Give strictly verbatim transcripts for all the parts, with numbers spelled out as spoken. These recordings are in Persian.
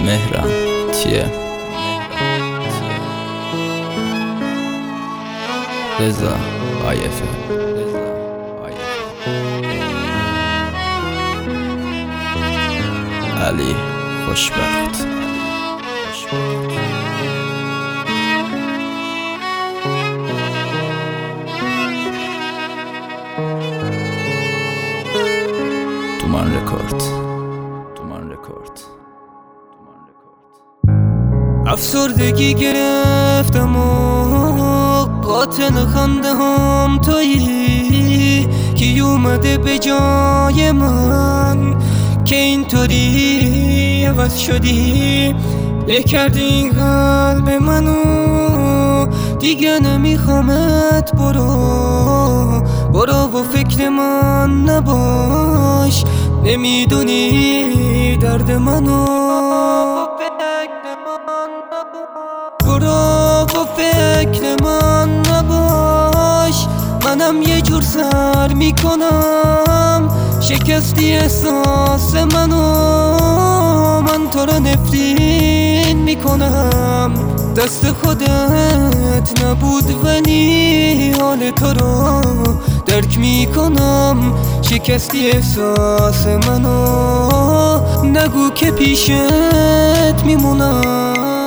مهران تیه رضا آیفه علی خوشبخت تومان رکورد تومان رکورد افسردگی گرفتم و قاتل خنده هم تویی کی اومده به جای من که اینطوری عوض شدی له کردی این قلب منو دیگه نمیخوامت برو برو و فکر من نباش نمیدونی درد منو برو و فکر من نباش منم یه جور سر میکنم شکستی احساس منو من تو رو نفرین میکنم دست خودت نبود ولی حال تو رو درک میکنم شکستی احساس منو نگو که پیشت میمونم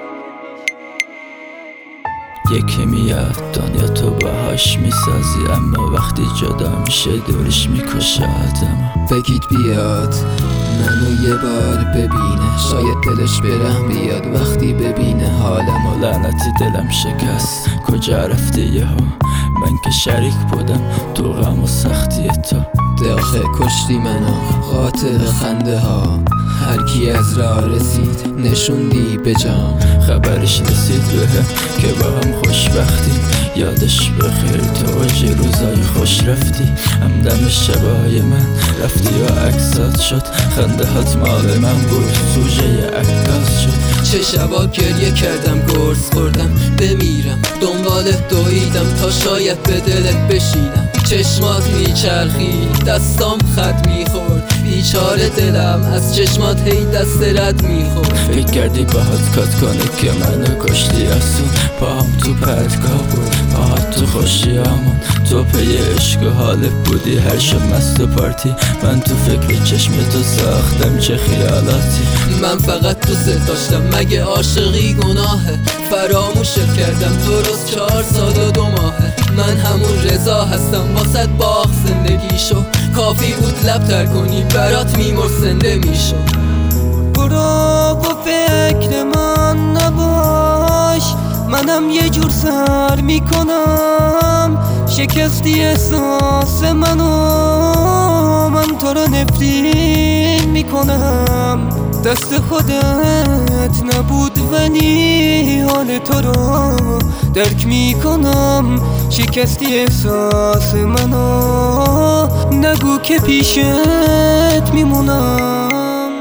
یکی میاد دنیا تو باهاش میسازی اما وقتی جدا میشه دورش میکشه آدم بگید بیاد منو یه بار ببینه شاید دلش برم بیاد وقتی ببینه حالم و لعنتی دلم شکست کجا رفتی یهو من که شریک بودم تو غم و سختی تو داخل کشتی منو قاتل خنده ها هر کی از راه رسید نشوندی به جام خبرش رسید بهم که با هم خوشبختی یادش بخیر تو وجه روزای خوش رفتی همدم شبای من رفتی و عکسات شد خنده هات مال من بود سوژه عکاس شد چه شبا گریه کردم گرز خوردم بمیرم دنبال دویدم تا شاید به دلت بشینم چشمات میچرخید دستام خط میخورد بیچاره دلم از چشمات هی دست رد میخورد فکر کردی باهات کات کنه که منو کشتی اصلا پاهم تو پرتگاه بود باهات تو خوشیامون تو پی عشق و حالت بودی هر شب مست و پارتی من تو فکر چشم تو ساختم چه خیالاتی من فقط دوست داشتم مگه عاشقی گناهه فراموشت کردم درست چهار سال و دو ماهه من همون رضا هستم واسط باخ زندگی شو کافی بود لب تر کنی برات میمر زنده میشو برو و فکر من نباش منم یه جور سر میکنم شکستی احساس منو من تو رو نفرین میکنم دست خودت نبود ولی حال تو رو درک میکنم شکستی احساس منو نگو که پیشت میمونم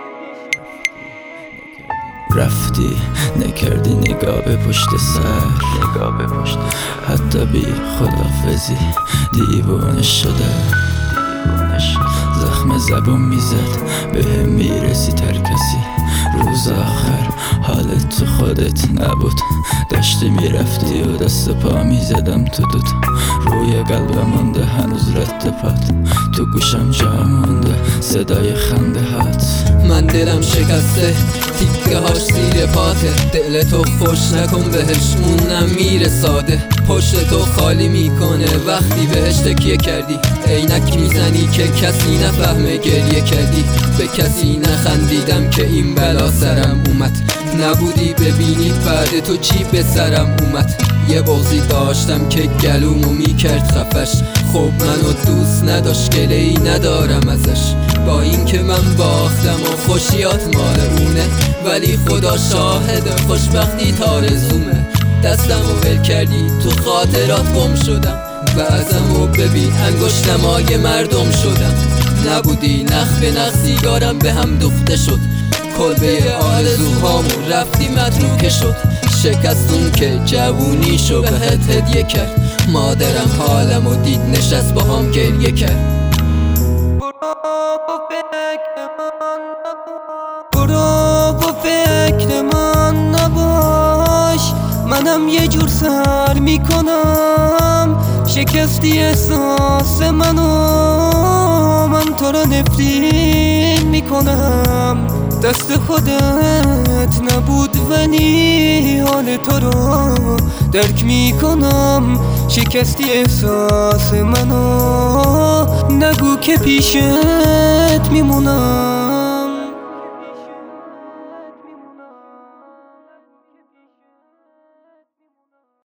رفتی نکردی نگاه به پشت سر نگاه به پشت حتی بی خدافزی دیوانه شده زخم زبون میزد به هم میرسی تر کسی روز آخر حالت تو خودت نبود داشتی میرفتی و دست پا میزدم تو دود روی قلبم مونده هنوز رد پات تو گوشم جا مونده صدای خنده هات من دلم شکسته تیکه هاش زیر پاته دل تو خوش نکن بهش اونم میره ساده پشت تو خالی میکنه وقتی بهش تکیه کردی عینک میزنی که کسی نفهمه گریه کردی به کسی نخندیدم که این بلا سرم اومد نبودی ببینی بعد تو چی به سرم اومد یه بغضی داشتم که گلومو میکرد خفش خب منو دوست نداشت گله‌ای ندارم ازش با این که من باختم و خوشیات مال اونه ولی خدا شاهد خوشبختی تارزومه دستمو ول کردی تو خاطرات گم شدم بعضمو ببین انگشتمای مردم شدم نبودی نخ به نخ سیگارم به هم دوخته شد کلبه آرزوهامون رفتی متروکه شد شکستون که جوونیشو بهت هدیه کرد مادرم حالمو دید نشست با هم گریه کرد برو و منم یه جور سر میکنم شکستی احساس منو، من تو رو نفرین میکنم. دست خودت نبود ولی حال تو رو درک میکنم. شکستی احساس منو، نگو که پیشت میمونم.